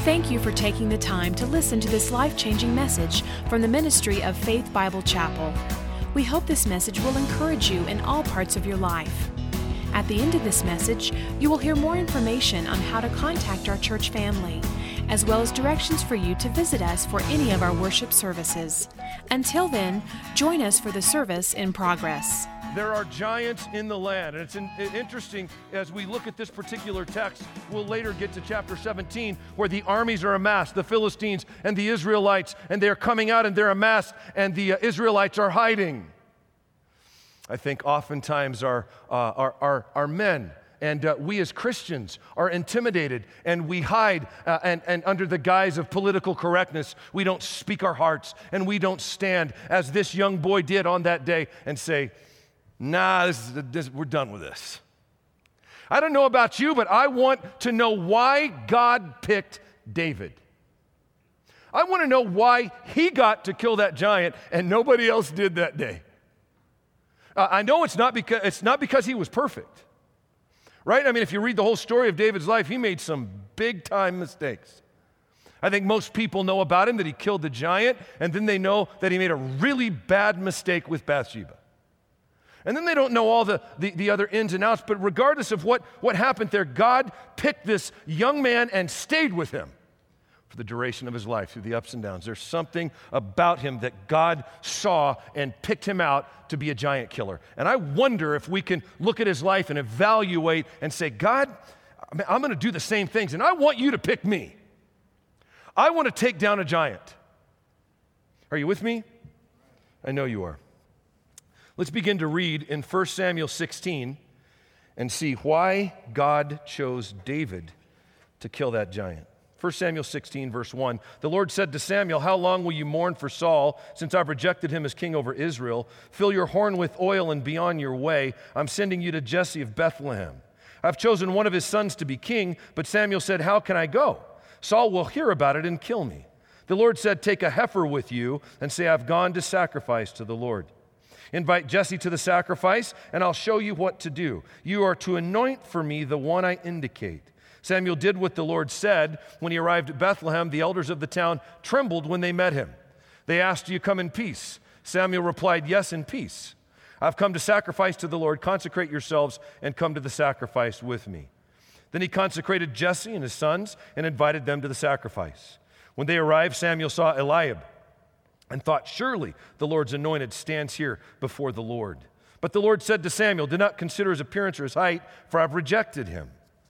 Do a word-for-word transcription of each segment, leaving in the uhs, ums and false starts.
Thank you for taking the time to listen to this life-changing message from the ministry of Faith Bible Chapel. We hope this message will encourage you in all parts of your life. At the end of this message, you will hear more information on how to contact our church family, as well as directions for you to visit us for any of our worship services. Until then, join us for the service in progress. There are giants in the land, and it's in, interesting as we look at this particular text. We'll later get to chapter seventeen, where the armies are amassed, the Philistines and the Israelites, and they're coming out and they're amassed, and the uh, Israelites are hiding. I think oftentimes our, uh, our, our, our men and uh, we as Christians are intimidated, and we hide uh, and, and under the guise of political correctness. We don't speak our hearts, and we don't stand as this young boy did on that day and say, nah, this is, this, we're done with this. I don't know about you, but I want to know why God picked David. I want to know why he got to kill that giant and nobody else did that day. Uh, I know it's not because it's not because he was perfect, right? I mean, if you read the whole story of David's life, he made some big-time mistakes. I think most people know about him that he killed the giant, and then they know that he made a really bad mistake with Bathsheba. And then they don't know all the, the, the other ins and outs, but regardless of what, what happened there, God picked this young man and stayed with him for the duration of his life, through the ups and downs. There's something about him that God saw and picked him out to be a giant killer. And I wonder if we can look at his life and evaluate and say, God, I'm going to do the same things, and I want you to pick me. I want to take down a giant. Are you with me? I know you are. Let's begin to read in First Samuel sixteen and see why God chose David to kill that giant. First Samuel sixteen, verse one, the Lord said to Samuel, how long will you mourn for Saul, since I've rejected him as king over Israel? Fill your horn with oil and be on your way. I'm sending you to Jesse of Bethlehem. I've chosen one of his sons to be king, but Samuel said, how can I go? Saul will hear about it and kill me. The Lord said, take a heifer with you and say, I've gone to sacrifice to the Lord. Invite Jesse to the sacrifice, and I'll show you what to do. You are to anoint for me the one I indicate. Samuel did what the Lord said. When he arrived at Bethlehem, the elders of the town trembled when they met him. They asked, do you come in peace? Samuel replied, yes, in peace. I've come to sacrifice to the Lord. Consecrate yourselves and come to the sacrifice with me. Then he consecrated Jesse and his sons and invited them to the sacrifice. When they arrived, Samuel saw Eliab and thought, surely the Lord's anointed stands here before the Lord. But the Lord said to Samuel, do not consider his appearance or his height, for I've rejected him.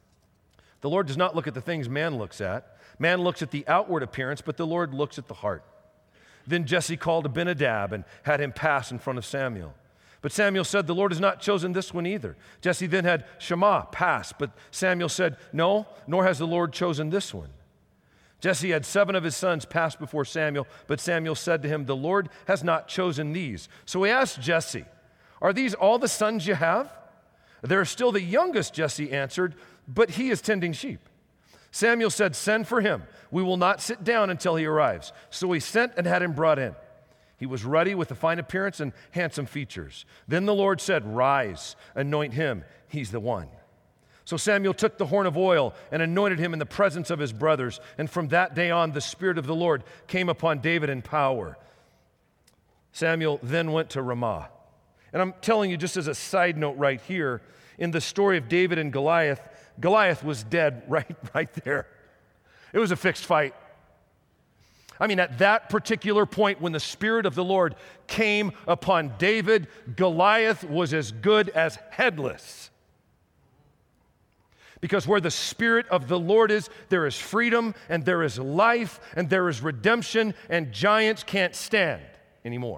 The Lord does not look at the things man looks at. Man looks at the outward appearance, but the Lord looks at the heart. Then Jesse called Abinadab and had him pass in front of Samuel. But Samuel said, the Lord has not chosen this one either. Jesse then had Shammah pass, but Samuel said, no, nor has the Lord chosen this one. Jesse had seven of his sons pass before Samuel, but Samuel said to him, the Lord has not chosen these. So he asked Jesse, are these all the sons you have? There is still the youngest, Jesse answered, but he is tending sheep. Samuel said, send for him. We will not sit down until he arrives. So he sent and had him brought in. He was ruddy with a fine appearance and handsome features. Then the Lord said, rise, anoint him. He's the one. So Samuel took the horn of oil and anointed him in the presence of his brothers. And from that day on, the Spirit of the Lord came upon David in power. Samuel then went to Ramah. And I'm telling you, just as a side note right here, in the story of David and Goliath, Goliath was dead right, right there. It was a fixed fight. I mean, at that particular point when the Spirit of the Lord came upon David, Goliath was as good as headless. Because where the Spirit of the Lord is, there is freedom, and there is life, and there is redemption, and giants can't stand anymore.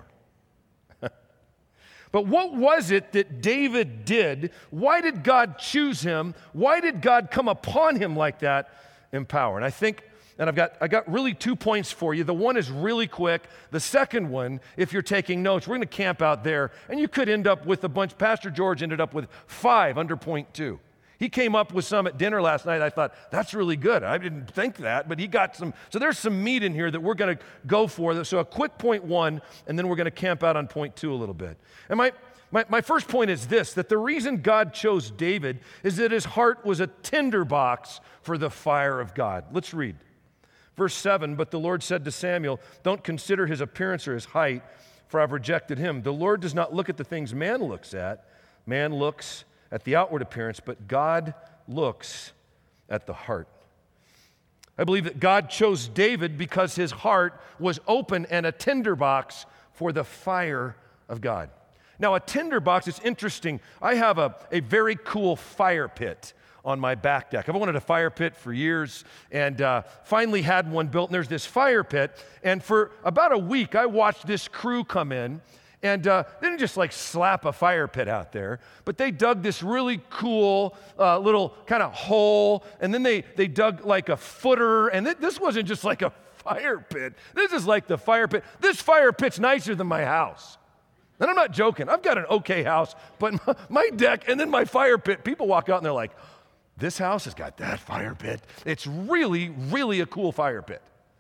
But what was it that David did? Why did God choose him? Why did God come upon him like that in power? And I think, and I've got, I got really two points for you. The one is really quick. The second one, if you're taking notes, we're going to camp out there, and you could end up with a bunch. Pastor George ended up with five under point two. He came up with some at dinner last night. I thought, that's really good. I didn't think that, but he got some. So there's some meat in here that we're going to go for. So a quick point one, and then we're going to camp out on point two a little bit. And my, my, my first point is this, that the reason God chose David is that his heart was a tinderbox for the fire of God. Let's read. Verse seven, but the Lord said to Samuel, don't consider his appearance or his height, for I've rejected him. The Lord does not look at the things man looks at. Man looks at the outward appearance, but God looks at the heart. I believe that God chose David because his heart was open and a tinderbox for the fire of God. Now, a tinderbox is interesting. I have a, a very cool fire pit on my back deck. I've wanted a fire pit for years and uh, finally had one built, and there's this fire pit. And for about a week, I watched this crew come in, and uh, they didn't just like slap a fire pit out there, but they dug this really cool uh, little kind of hole, and then they, they dug like a footer, and th- this wasn't just like a fire pit. This is like the fire pit. This fire pit's nicer than my house. And I'm not joking. I've got an okay house, but my, my deck and then my fire pit, people walk out and they're like, this house has got that fire pit. It's really, really a cool fire pit.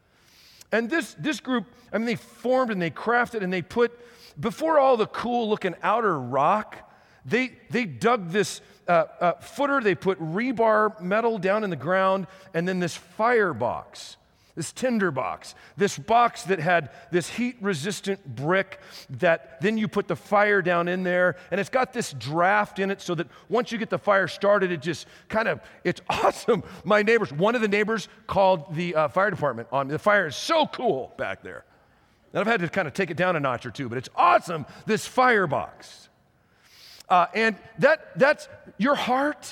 And this, this group, I mean, they formed and they crafted and they put, before all the cool looking outer rock, they, they dug this uh, uh, footer, they put rebar metal down in the ground, and then this fire box, this tinder box, this box that had this heat-resistant brick that then you put the fire down in there, and it's got this draft in it so that once you get the fire started, it just kind of, it's awesome. My neighbors, one of the neighbors called the uh, fire department on me. The fire is so cool back there. And I've had to kind of take it down a notch or two, but it's awesome, this firebox. Uh, and that that's, your heart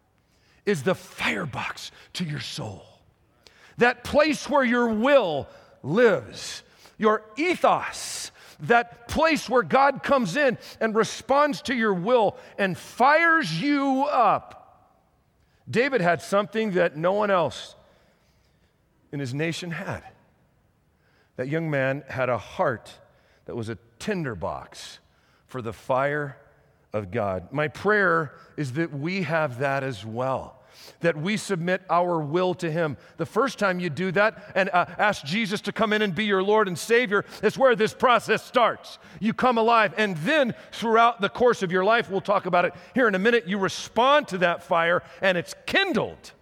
is the firebox to your soul. That place where your will lives, your ethos, that place where God comes in and responds to your will and fires you up. David had something that no one else in his nation had. That young man had a heart that was a tinderbox for the fire of God. My prayer is that we have that as well. That we submit our will to Him. The first time you do that and uh, ask Jesus to come in and be your Lord and Savior, is where this process starts. You come alive, and then throughout the course of your life, we'll talk about it here in a minute, you respond to that fire, and it's kindled.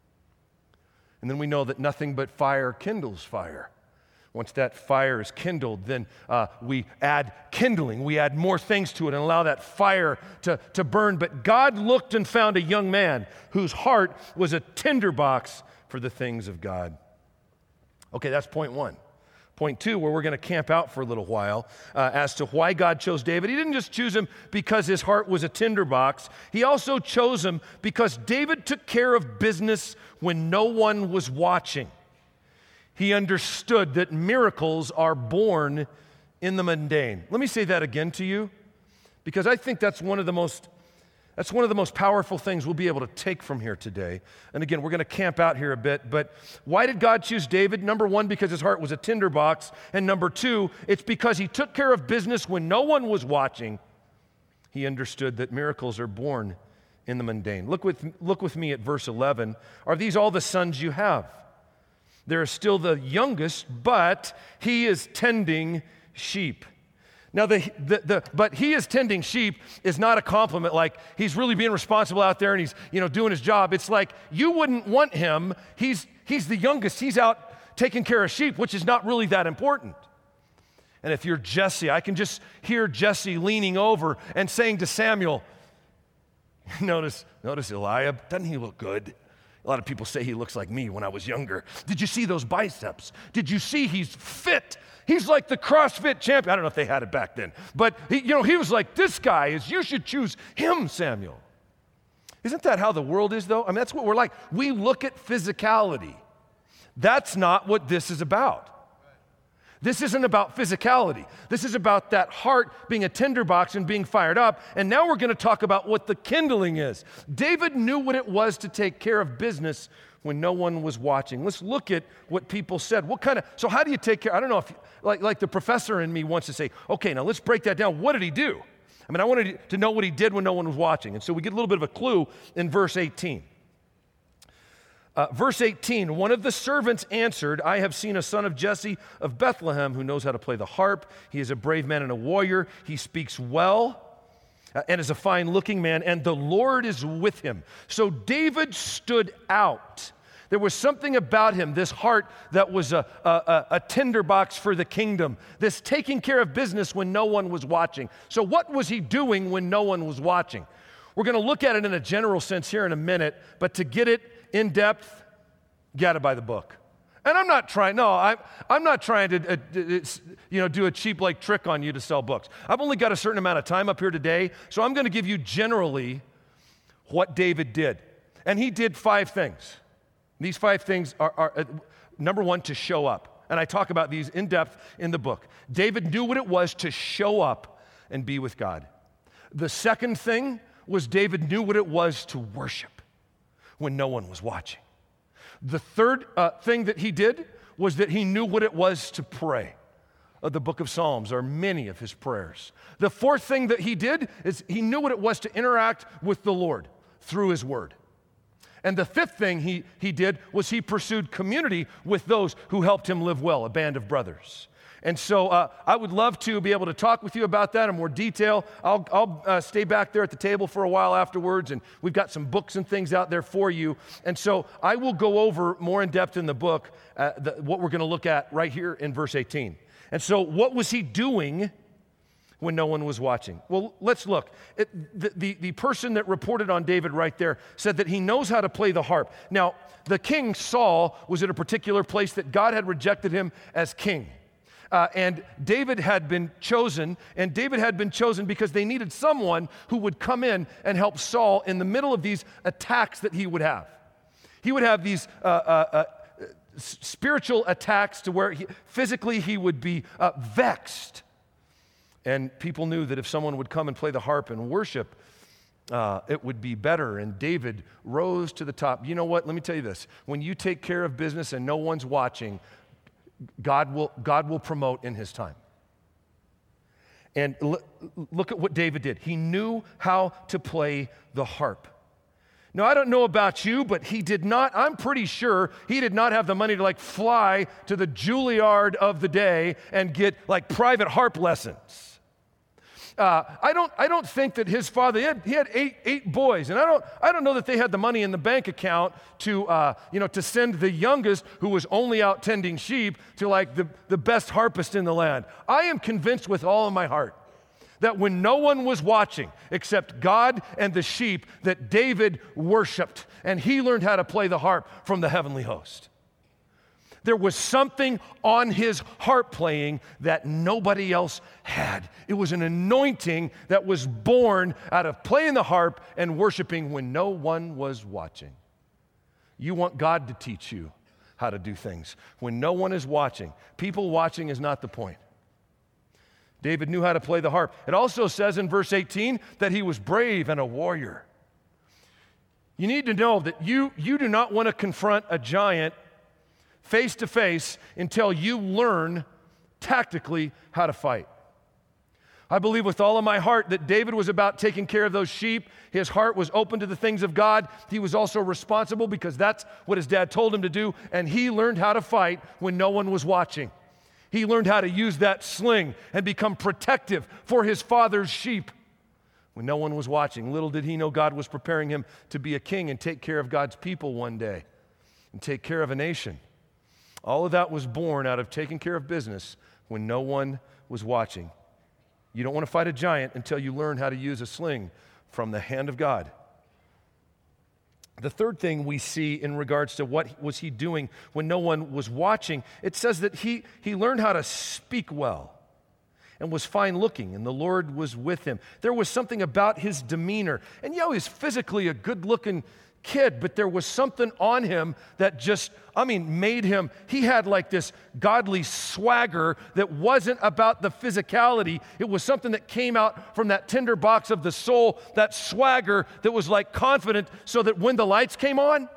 And then we know that nothing but fire kindles fire. Once that fire is kindled, then uh, we add kindling. We add more things to it and allow that fire to, to burn. But God looked and found a young man whose heart was a tinderbox for the things of God. Okay, that's point one. Point two, where we're going to camp out for a little while, uh, as to why God chose David. He didn't just choose him because his heart was a tinderbox. He also chose him because David took care of business when no one was watching. He understood that miracles are born in the mundane. Let me say that again to you, because I think that's one of the most that's one of the most powerful things we'll be able to take from here today. And again, we're going to camp out here a bit, but why did God choose David? Number one, because his heart was a tinderbox, and number two, it's because he took care of business when no one was watching. He understood that miracles are born in the mundane. Look with look with me at verse eleven. Are these all the sons you have? There is still the youngest, but he is tending sheep. Now, the, the, the but he is tending sheep is not a compliment like he's really being responsible out there and he's, you know, doing his job. It's like you wouldn't want him. He's, he's the youngest. He's out taking care of sheep, which is not really that important. And if you're Jesse, I can just hear Jesse leaning over and saying to Samuel, notice, notice Eliab, doesn't he look good? A lot of people say he looks like me when I was younger. Did you see those biceps? Did you see he's fit? He's like the CrossFit champion. I don't know if they had it back then. But, he, you know, he was like, this guy is, you should choose him, Samuel. Isn't that how the world is, though? I mean, that's what we're like. We look at physicality. That's not what this is about. This isn't about physicality. This is about that heart being a tinderbox and being fired up. And now we're going to talk about what the kindling is. David knew what it was to take care of business when no one was watching. Let's look at what people said. What kind of, so how do you take care? I don't know if, like, like the professor in me wants to say, okay, now let's break that down. What did he do? I mean, I wanted to know what he did when no one was watching. And so we get a little bit of a clue in verse eighteen. Uh, verse eighteen, one of the servants answered, I have seen a son of Jesse of Bethlehem who knows how to play the harp. He is a brave man and a warrior. He speaks well uh, and is a fine-looking man, and the Lord is with him. So David stood out. There was something about him, this heart that was a, a, a tinderbox for the kingdom, this taking care of business when no one was watching. So what was he doing when no one was watching? We're going to look at it in a general sense here in a minute, but to get it in depth, you got to buy the book. And I'm not trying, no, I'm, I'm not trying to uh, you know, do a cheap like trick on you to sell books. I've only got a certain amount of time up here today, so I'm going to give you generally what David did. And he did five things. These five things are, are uh, number one, to show up. And I talk about these in depth in the book. David knew what it was to show up and be with God. The second thing was David knew what it was to worship when no one was watching. The third uh, thing that he did was that he knew what it was to pray. Uh, the book of Psalms are many of his prayers. The fourth thing that he did is he knew what it was to interact with the Lord through his word. And the fifth thing he, he did was he pursued community with those who helped him live well, a band of brothers. And so uh, I would love to be able to talk with you about that in more detail. I'll, I'll uh, stay back there at the table for a while afterwards, and we've got some books and things out there for you. And so I will go over more in depth in the book uh, the, what we're going to look at right here in verse eighteen. And so what was he doing when no one was watching? Well, let's look. It, the, the, the person that reported on David right there said that he knows how to play the harp. Now, the king Saul was at a particular place that God had rejected him as king. Uh, and David had been chosen, and David had been chosen because they needed someone who would come in and help Saul in the middle of these attacks that he would have. He would have these uh, uh, uh, spiritual attacks to where he, physically he would be uh, vexed. And people knew that if someone would come and play the harp and worship, uh, it would be better. And David rose to the top. You know what? Let me tell you this. When you take care of business and no one's watching, God will, God will promote in his time. And l- look at what David did. He knew how to play the harp. Now, I don't know about you, but he did not, I'm pretty sure he did not have the money to like fly to the Juilliard of the day and get like private harp lessons. Uh, I don't. I don't think that his father. He had, he had eight eight boys, and I don't. I don't know that they had the money in the bank account to, uh, you know, to send the youngest, who was only out tending sheep, to like the, the best harpist in the land. I am convinced with all of my heart that when no one was watching except God and the sheep, that David worshiped, and he learned how to play the harp from the heavenly host. There was something on his harp playing that nobody else had. It was an anointing that was born out of playing the harp and worshiping when no one was watching. You want God to teach you how to do things when no one is watching. People watching is not the point. David knew how to play the harp. It also says in verse eighteen that he was brave and a warrior. You need to know that you, you do not want to confront a giant face to face until you learn tactically how to fight. I believe with all of my heart that David was about taking care of those sheep. His heart was open to the things of God. He was also responsible because that's what his dad told him to do, and he learned how to fight when no one was watching. He learned how to use that sling and become protective for his father's sheep when no one was watching. Little did he know God was preparing him to be a king and take care of God's people one day and take care of a nation. All of that was born out of taking care of business when no one was watching. You don't want to fight a giant until you learn how to use a sling from the hand of God. The third thing we see in regards to what was he doing when no one was watching, it says that he, he learned how to speak well and was fine looking, and the Lord was with him. There was something about his demeanor. And yeah, he was physically a good looking kid, but there was something on him that just, I mean, made him, he had like this godly swagger that wasn't about the physicality. It was something that came out from that tinder box of the soul, that swagger that was like confident, so that when the lights came on,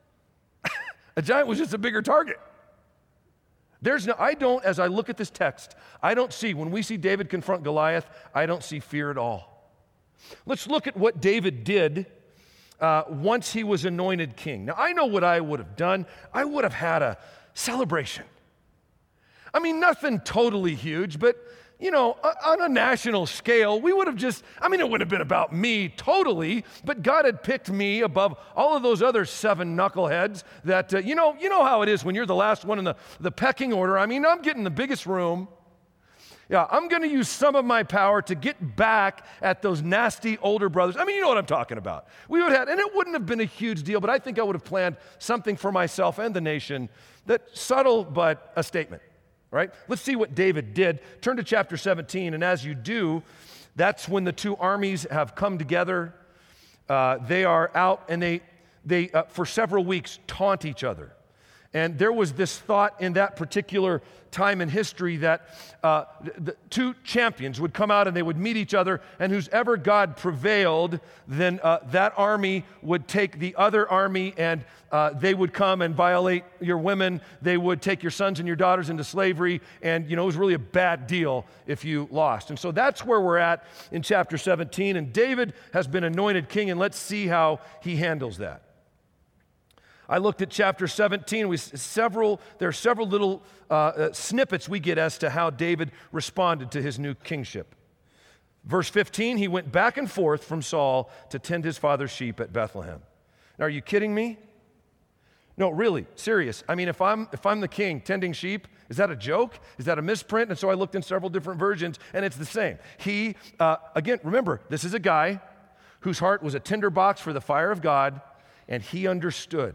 a giant was just a bigger target. There's no, I don't, as I look at this text, I don't see, when we see David confront Goliath, I don't see fear at all. Let's look at what David did Uh, once he was anointed king. Now, I know what I would have done. I would have had a celebration. I mean, nothing totally huge, but you know, on a national scale, we would have just, I mean, it wouldn't have been about me totally, but God had picked me above all of those other seven knuckleheads that, uh, you know, you know how it is when you're the last one in the, the pecking order. I mean, I'm getting the biggest room. Yeah, I'm going to use some of my power to get back at those nasty older brothers. I mean, you know what I'm talking about. We would have, and it wouldn't have been a huge deal, but I think I would have planned something for myself and the nation that's subtle but a statement, right? Let's see what David did. Turn to chapter seventeen, and as you do, that's when the two armies have come together. Uh, they are out, and they, they uh, for several weeks, taunt each other. And there was this thought in that particular time in history that uh, the two champions would come out and they would meet each other, and whoever God prevailed, then uh, that army would take the other army, and uh, they would come and violate your women. They would take your sons and your daughters into slavery, and you know it was really a bad deal if you lost. And so that's where we're at in chapter seventeen, and David has been anointed king, and let's see how he handles that. I looked at chapter seventeen. We several there are several little uh, uh, snippets we get as to how David responded to his new kingship. Verse fifteen, he went back and forth from Saul to tend his father's sheep at Bethlehem. Now, are you kidding me? No, really, serious. I mean, if I'm if I'm the king tending sheep, is that a joke? Is that a misprint? And so I looked in several different versions, and it's the same. He uh, again, remember, this is a guy whose heart was a tinderbox for the fire of God, and he understood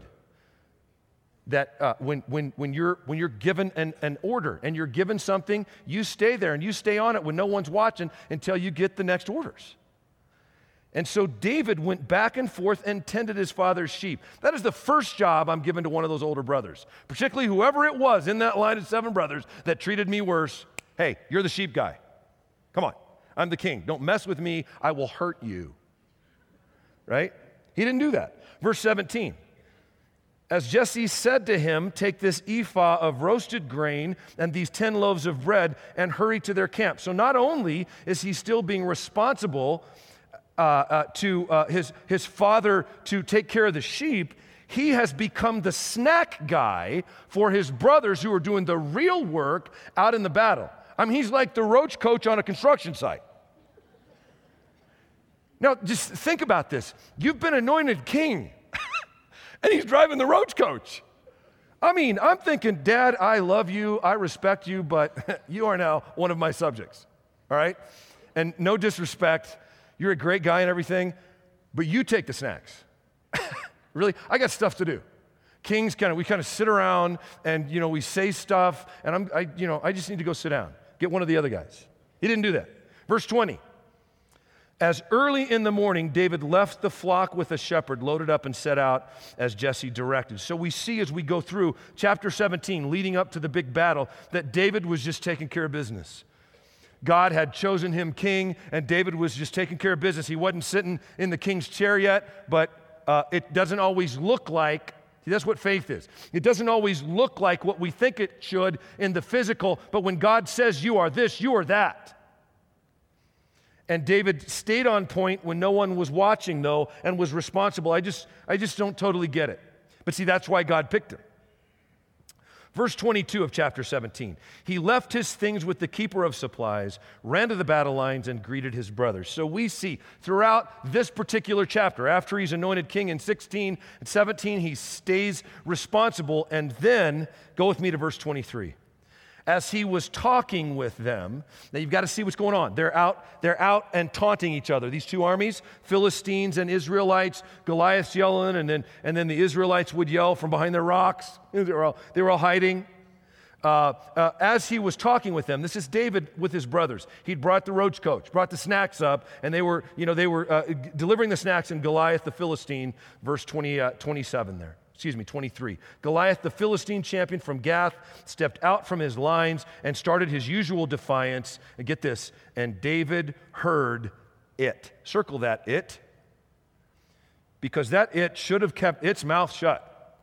that uh, when, when, when, you're, when you're given an, an order and you're given something, you stay there and you stay on it when no one's watching until you get the next orders. And so David went back and forth and tended his father's sheep. That is the first job I'm given to one of those older brothers, particularly whoever it was in that line of seven brothers that treated me worse. Hey, you're the sheep guy. Come on, I'm the king. Don't mess with me. I will hurt you. Right? He didn't do that. Verse seventeen. As Jesse said to him, take this ephah of roasted grain and these ten loaves of bread and hurry to their camp. So not only is he still being responsible uh, uh, to uh, his, his father to take care of the sheep, he has become the snack guy for his brothers who are doing the real work out in the battle. I mean, he's like the roach coach on a construction site. Now, just think about this. You've been anointed king. And he's driving the roach coach. I mean, I'm thinking, Dad, I love you, I respect you, but you are now one of my subjects, all right? And no disrespect, you're a great guy and everything, but you take the snacks. Really, I got stuff to do. Kings kind of, we kind of sit around and, you know, we say stuff, and I'm, I, you know, I just need to go sit down. Get one of the other guys. He didn't do that. Verse twenty. As early in the morning, David left the flock with a shepherd, loaded up and set out as Jesse directed. So we see as we go through chapter seventeen, leading up to the big battle, that David was just taking care of business. God had chosen him king, and David was just taking care of business. He wasn't sitting in the king's chair yet, but uh, it doesn't always look like, see, that's what faith is. It doesn't always look like what we think it should in the physical, but when God says you are this, you are that. And David stayed on point when no one was watching, though, and was responsible. I just, I just don't totally get it. But see, that's why God picked him. Verse twenty-two of chapter seventeen. He left his things with the keeper of supplies, ran to the battle lines, and greeted his brothers. So we see throughout this particular chapter, after he's anointed king in sixteen and seventeen, he stays responsible. And then, go with me to verse twenty-three. As he was talking with them, now you've got to see what's going on. They're out, they're out and taunting each other. These two armies, Philistines and Israelites, Goliath's yelling, and then, and then the Israelites would yell from behind their rocks. They were all, they were all hiding. Uh, uh, as he was talking with them, this is David with his brothers. He'd brought the roach coach, brought the snacks up, and they were, you know, they were uh, delivering the snacks, and Goliath the Philistine, verse twenty, uh, twenty-seven there. Excuse me, twenty-three. Goliath, the Philistine champion from Gath, stepped out from his lines and started his usual defiance. And get this, and David heard it. Circle that, it. Because that it should have kept its mouth shut.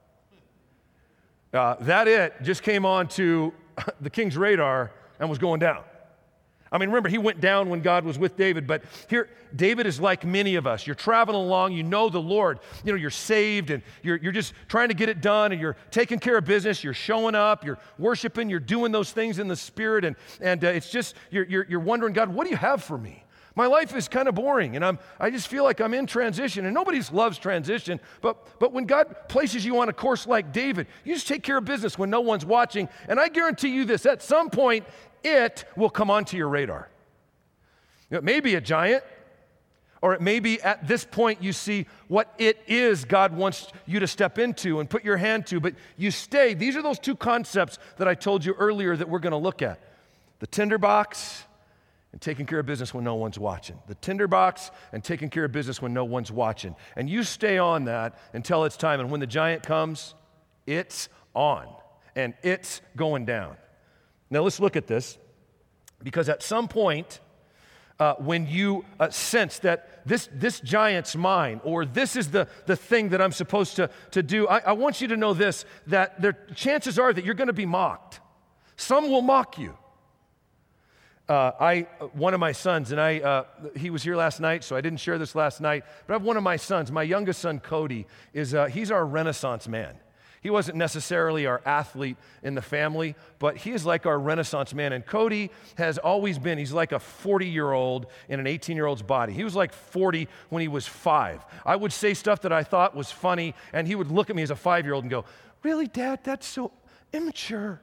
Uh, that it just came on to the king's radar and was going down. I mean, remember, he went down when God was with David, but here, David is like many of us. You're traveling along, you know the Lord, you know, you're saved, and you're, you're just trying to get it done, and you're taking care of business, you're showing up, you're worshiping, you're doing those things in the Spirit, and, and uh, it's just, you're, you're, you're wondering, God, what do you have for me? My life is kind of boring, and I'm, I just feel like I'm in transition, and nobody loves transition, but, but when God places you on a course like David, you just take care of business when no one's watching, and I guarantee you this, at some point, it will come onto your radar. It may be a giant, or it may be at this point you see what it is God wants you to step into and put your hand to, but you stay. These are those two concepts that I told you earlier that we're going to look at. The tinderbox and taking care of business when no one's watching. The tinderbox and taking care of business when no one's watching. And you stay on that until it's time, and when the giant comes, it's on, and it's going down. Now let's look at this, because at some point, uh, when you uh, sense that this, this giant's mine, or this is the, the thing that I'm supposed to, to do, I, I want you to know this, that there, chances are that you're going to be mocked. Some will mock you. Uh, I, one of my sons, and I, uh, he was here last night, so I didn't share this last night, but I have one of my sons, my youngest son, Cody, is uh, he's our Renaissance man. He wasn't necessarily our athlete in the family, but he is like our Renaissance man. And Cody has always been, he's like a forty-year-old in an eighteen-year-old's body. He was like forty when he was five. I would say stuff that I thought was funny, and he would look at me as a five-year-old and go, "Really, Dad? That's so immature."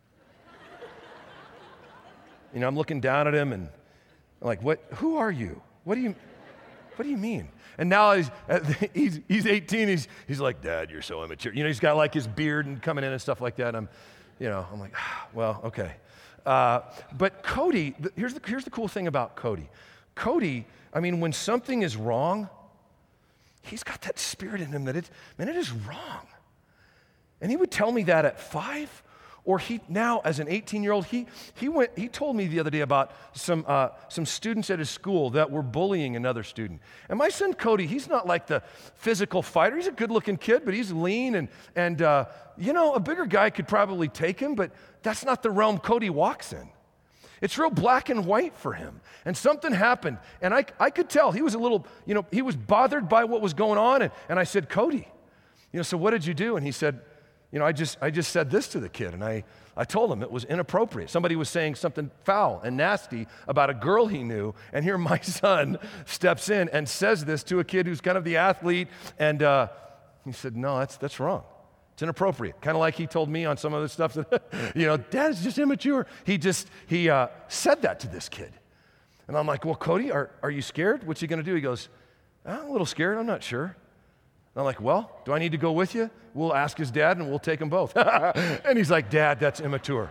You know, I'm looking down at him, and I'm like, "What? Who are you? What do you, what do you mean?" And now he's, he's, he's eighteen, he's, he's like, "Dad, you're so immature." You know, he's got like his beard and coming in and stuff like that. And I'm, you know, I'm like, ah, well, okay. Uh, but Cody, the, here's, the, here's the cool thing about Cody. Cody, I mean, when something is wrong, he's got that spirit in him that it's, man, it is wrong. And he would tell me that at five. Or he now, as an eighteen-year-old, he he went. He told me the other day about some uh, some students at his school that were bullying another student. And my son Cody, he's not like the physical fighter. He's a good-looking kid, but he's lean, and and uh, you know, a bigger guy could probably take him, but that's not the realm Cody walks in. It's real black and white for him. And something happened, and I I could tell he was a little, you know, he was bothered by what was going on, and, and I said, "Cody, you know, so what did you do?" And he said, You know, I just I just said this to the kid, and I, I told him it was inappropriate. Somebody was saying something foul and nasty about a girl he knew, and here my son steps in and says this to a kid who's kind of the athlete, and uh, he said, "No, that's that's wrong. It's inappropriate." Kind of like he told me on some other stuff that, you know, "Dad is just immature." He just, he uh, said that to this kid. And I'm like, "Well, Cody, are, are you scared? What's he going to do?" He goes, "I'm a little scared, I'm not sure." And I'm like, "Well, do I need to go with you? We'll ask his dad and we'll take them both." And he's like, "Dad, that's immature."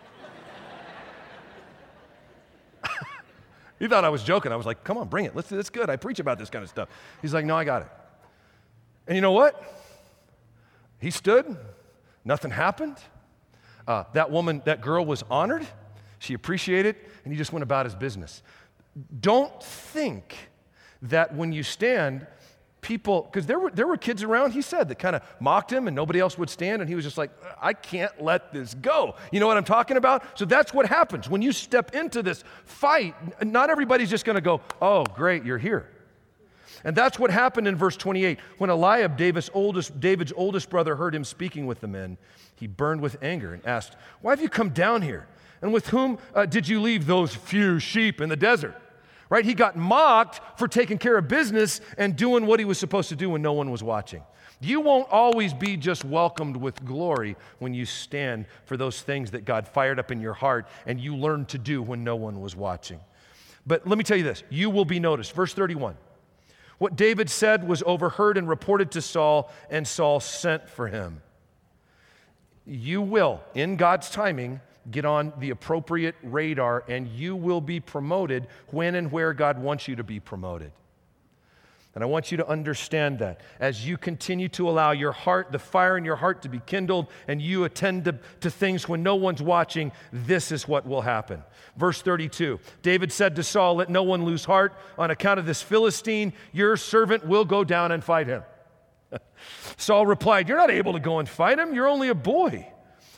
He thought I was joking. I was like, "Come on, bring it. Let's, that's good. I preach about this kind of stuff." He's like, "No, I got it." And you know what? He stood. Nothing happened. Uh, that woman, that girl was honored. She appreciated it, and he just went about his business. Don't think that when you stand, people, because there were there were kids around, he said, that kind of mocked him and nobody else would stand, and he was just like, "I can't let this go." You know what I'm talking about? So that's what happens when you step into this fight. Not everybody's just going to go, "Oh, great, you're here." And that's what happened in verse twenty-eight. When Eliab, David's oldest, David's oldest brother, heard him speaking with the men, he burned with anger and asked, "Why have you come down here? And with whom uh, did you leave those few sheep in the desert?" Right? He got mocked for taking care of business and doing what he was supposed to do when no one was watching. You won't always be just welcomed with glory when you stand for those things that God fired up in your heart and you learned to do when no one was watching. But let me tell you this, you will be noticed. Verse thirty-one. What David said was overheard and reported to Saul, and Saul sent for him. You will, in God's timing, get on the appropriate radar, and you will be promoted when and where God wants you to be promoted. And I want you to understand that as you continue to allow your heart, the fire in your heart to be kindled, and you attend to, to things when no one's watching, this is what will happen. Verse thirty-two, David said to Saul, "Let no one lose heart on account of this Philistine. Your servant will go down and fight him." Saul replied, "You're not able to go and fight him. You're only a boy.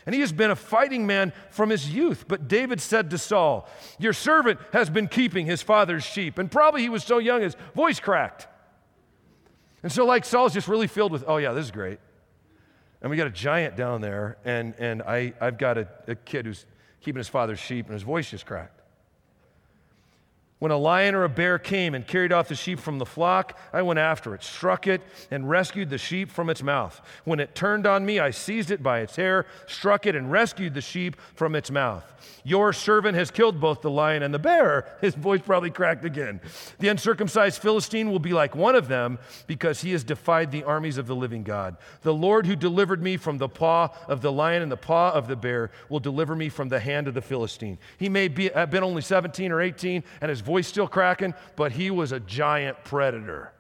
And he has been a fighting man from his youth. But David said to Saul, your servant has been keeping his father's sheep. And probably he was so young his voice cracked. And so like Saul's just really filled with, oh yeah, this is great. And we got a giant down there, and, and I, I've got a, a kid who's keeping his father's sheep, and his voice just cracked. When a lion or a bear came and carried off the sheep from the flock, I went after it, struck it, and rescued the sheep from its mouth. When it turned on me, I seized it by its hair, struck it, and rescued the sheep from its mouth. Your servant has killed both the lion and the bear. His voice probably cracked again. The uncircumcised Philistine will be like one of them because he has defied the armies of the living God. The Lord who delivered me from the paw of the lion and the paw of the bear will deliver me from the hand of the Philistine. He may be, have been only seventeen or eighteen, and his voice still cracking, but he was a giant predator.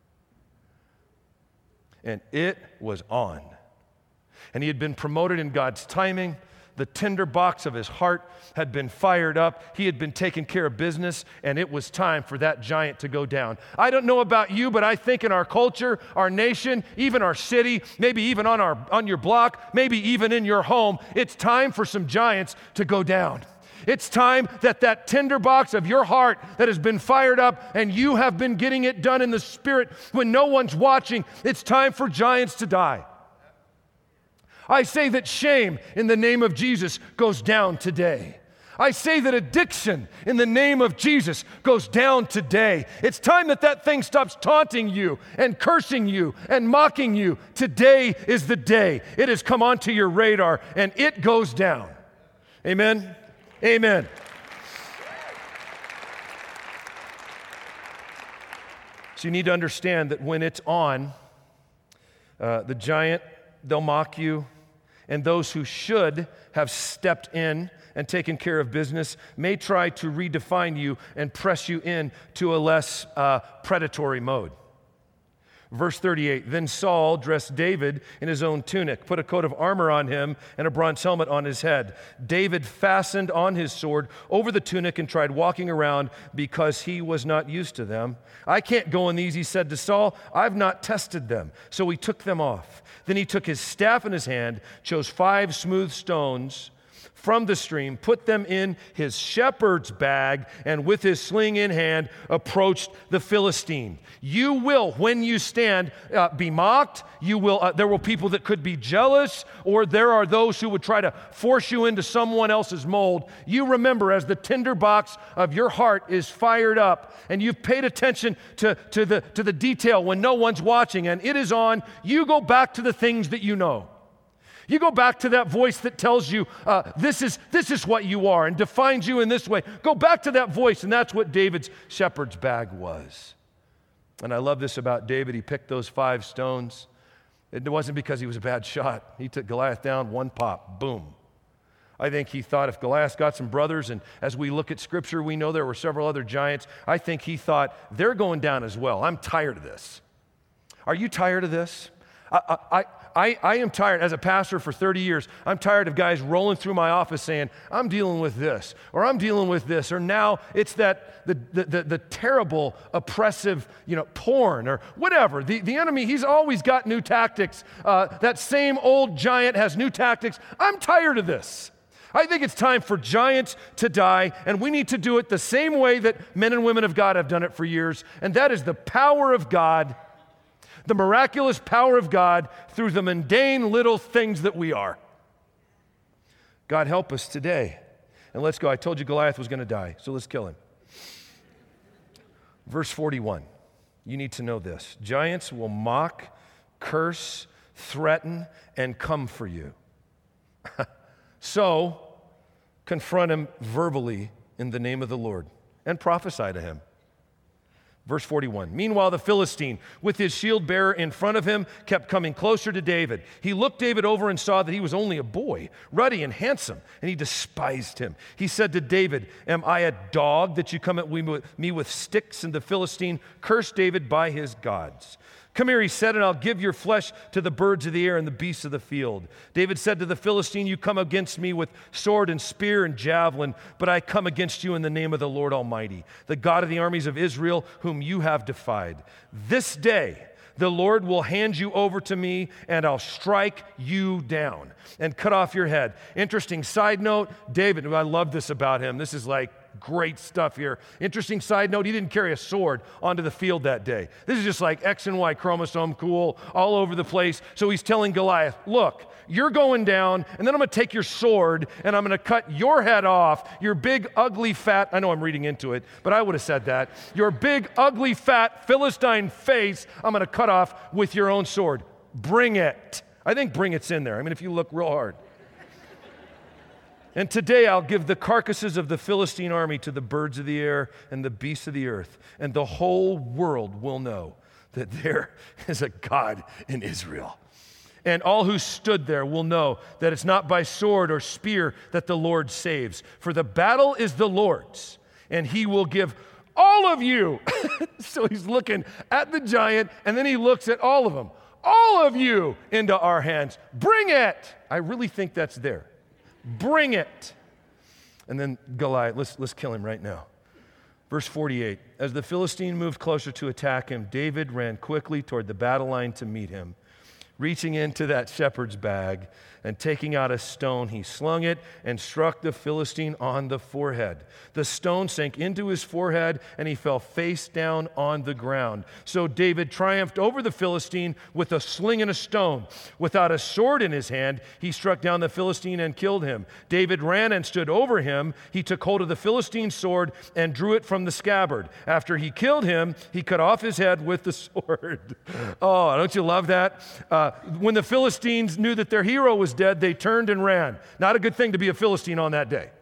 And it was on. And he had been promoted in God's timing. The tinderbox of his heart had been fired up. He had been taking care of business, and it was time for that giant to go down. I don't know about you, but I think in our culture, our nation, even our city, maybe even on our on your block, maybe even in your home, it's time for some giants to go down. It's time that that tinderbox of your heart that has been fired up and you have been getting it done in the Spirit when no one's watching, it's time for giants to die. I say that shame in the name of Jesus goes down today. I say that addiction in the name of Jesus goes down today. It's time that that thing stops taunting you and cursing you and mocking you. Today is the day. It has come onto your radar and it goes down. Amen? Amen. So you need to understand that when it's on, uh, the giant, they'll mock you, and those who should have stepped in and taken care of business may try to redefine you and press you in to a less uh, predatory mode. Verse thirty-eight, then Saul dressed David in his own tunic, put a coat of armor on him and a bronze helmet on his head. David fastened on his sword over the tunic and tried walking around because he was not used to them. I can't go in these, he said to Saul. I've not tested them. So he took them off. Then he took his staff in his hand, chose five smooth stones from the stream, put them in his shepherd's bag, and with his sling in hand, approached the Philistine. You will, when you stand, uh, be mocked. You will. Uh, there will people that could be jealous, or there are those who would try to force you into someone else's mold. You remember, as the tinderbox of your heart is fired up, and you've paid attention to, to, the, to the detail when no one's watching, and it is on, you go back to the things that you know. You go back to that voice that tells you uh, this is this is what you are and defines you in this way. Go back to that voice, and that's what David's shepherd's bag was. And I love this about David. He picked those five stones. It wasn't because he was a bad shot. He took Goliath down, one pop, boom. I think he thought if Goliath got some brothers, and as we look at Scripture, we know there were several other giants. I think he thought, they're going down as well. I'm tired of this. Are you tired of this? I, I, I, I am tired, as a pastor for thirty years, I'm tired of guys rolling through my office saying, I'm dealing with this, or I'm dealing with this, or now it's that, the, the, the, the terrible, oppressive, you know, porn, or whatever. The, the enemy, he's always got new tactics. Uh, that same old giant has new tactics. I'm tired of this. I think it's time for giants to die, and we need to do it the same way that men and women of God have done it for years, and that is the power of God, the miraculous power of God through the mundane little things that we are. God help us today. And let's go. I told you Goliath was going to die, so let's kill him. Verse forty-one. You need to know this. Giants will mock, curse, threaten, and come for you. So, confront him verbally in the name of the Lord and prophesy to him. Verse forty-one, meanwhile, the Philistine, with his shield bearer in front of him, kept coming closer to David. He looked David over and saw that he was only a boy, ruddy and handsome, and he despised him. He said to David, am I a dog that you come at me with sticks? And the Philistine cursed David by his gods. Come here, he said, and I'll give your flesh to the birds of the air and the beasts of the field. David said to the Philistine, you come against me with sword and spear and javelin, but I come against you in the name of the Lord Almighty, the God of the armies of Israel, whom you have defied. This day The Lord will hand you over to me, and I'll strike you down and cut off your head. Interesting side note, David, I love this about him. This is like great stuff here. Interesting side note, he didn't carry a sword onto the field that day. This is just like X and Y chromosome cool all over the place. So he's telling Goliath, look, you're going down, and then I'm going to take your sword, and I'm going to cut your head off, your big, ugly, fat, I know I'm reading into it, but I would have said that, your big, ugly, fat, Philistine face, I'm going to cut off with your own sword. Bring it. I think bring it's in there. I mean, if you look real hard. And today I'll give the carcasses of the Philistine army to the birds of the air and the beasts of the earth, and the whole world will know that there is a God in Israel. And all who stood there will know that it's not by sword or spear that the Lord saves. For the battle is the Lord's, and he will give all of you. So he's looking at the giant, and then he looks at all of them. All of you into our hands. Bring it. I really think that's there. Bring it. And then Goliath, let's, let's kill him right now. Verse forty-eight, as the Philistine moved closer to attack him, David ran quickly toward the battle line to meet him. Reaching into that shepherd's bag and taking out a stone, he slung it and struck the Philistine on the forehead. The stone sank into his forehead, and he fell face down on the ground. So David triumphed over the Philistine with a sling and a stone. Without a sword in his hand, he struck down the Philistine and killed him. David ran and stood over him. He took hold of the Philistine's sword and drew it from the scabbard. After he killed him, he cut off his head with the sword. Oh, don't you love that? Uh, when the Philistines knew that their hero was dead, they turned and ran. Not a good thing to be a Philistine on that day.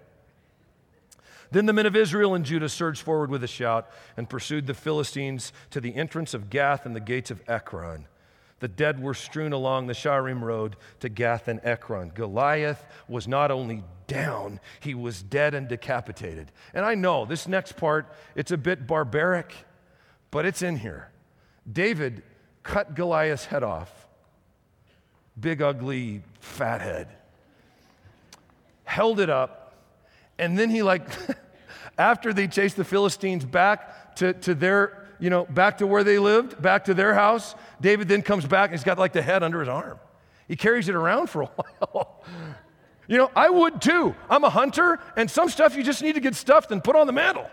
Then the men of Israel and Judah surged forward with a shout and pursued the Philistines to the entrance of Gath and the gates of Ekron. The dead were strewn along the Sharim road to Gath and Ekron. Goliath was not only down, he was dead and decapitated. And I know this next part, it's a bit barbaric, but it's in here. David cut Goliath's head off. Big, ugly, fat head. Held it up. And then he like, after they chased the Philistines back to, to their, you know, back to where they lived, back to their house, David then comes back and he's got like the head under his arm. He carries it around for a while. You know, I would too. I'm a hunter, and some stuff you just need to get stuffed and put on the mantle.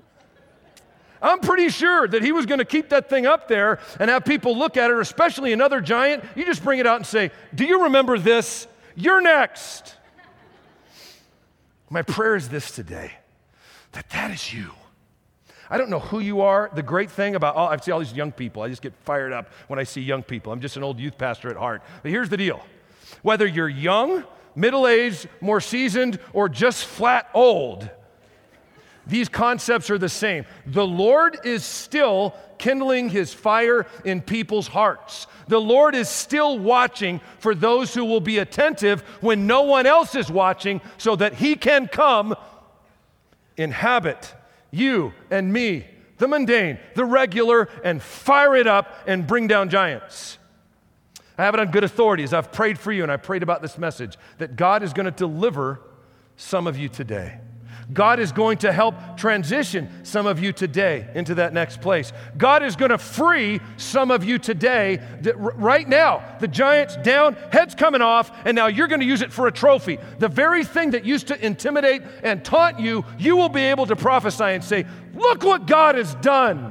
I'm pretty sure that he was going to keep that thing up there and have people look at it, especially another giant. You just bring it out and say, do you remember this? You're next. My prayer is this today, that that is you. I don't know who you are. The great thing about, all, I see all these young people. I just get fired up when I see young people. I'm just an old youth pastor at heart. But here's the deal. Whether you're young, middle-aged, more seasoned, or just flat old, these concepts are the same. The Lord is still kindling his fire in people's hearts. The Lord is still watching for those who will be attentive when no one else is watching, so that he can come, inhabit you and me, the mundane, the regular, and fire it up and bring down giants. I have it on good authority as I've prayed for you and I prayed about this message, that God is going to deliver some of you today. God is going to help transition some of you today into that next place. God is going to free some of you today. That right now, the giant's down, head's coming off, and now you're going to use it for a trophy. The very thing that used to intimidate and taunt you, you will be able to prophesy and say, look what God has done.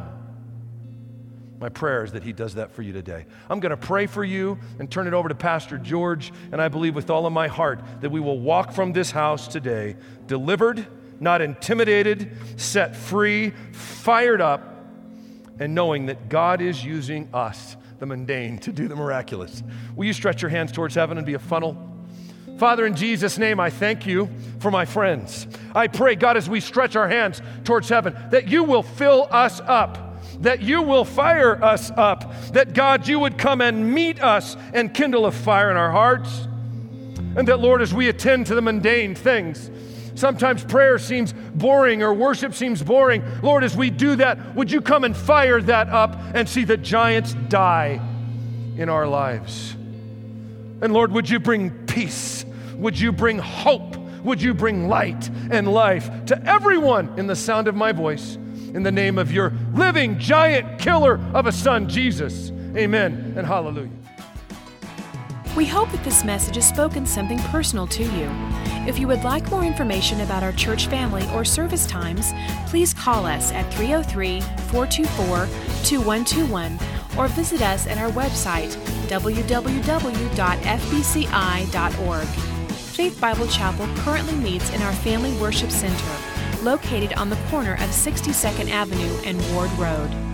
My prayer is that he does that for you today. I'm going to pray for you and turn it over to Pastor George, and I believe with all of my heart that we will walk from this house today delivered, not intimidated, set free, fired up, and knowing that God is using us, the mundane, to do the miraculous. Will you stretch your hands towards heaven and be a funnel? Father, in Jesus' name, I thank you for my friends. I pray, God, as we stretch our hands towards heaven, that you will fill us up, that you will fire us up, that, God, you would come and meet us and kindle a fire in our hearts, and that, Lord, as we attend to the mundane things, sometimes prayer seems boring or worship seems boring. Lord, as we do that, would you come and fire that up and see the giants die in our lives? And Lord, would you bring peace? Would you bring hope? Would you bring light and life to everyone in the sound of my voice? In the name of your living giant killer of a son, Jesus. Amen and hallelujah. We hope that this message has spoken something personal to you. If you would like more information about our church family or service times, please call us at three oh three, four two four, two one two one or visit us at our website, w w w dot f b c i dot org. Faith Bible Chapel currently meets in our Family Worship Center, located on the corner of sixty-second Avenue and Ward Road.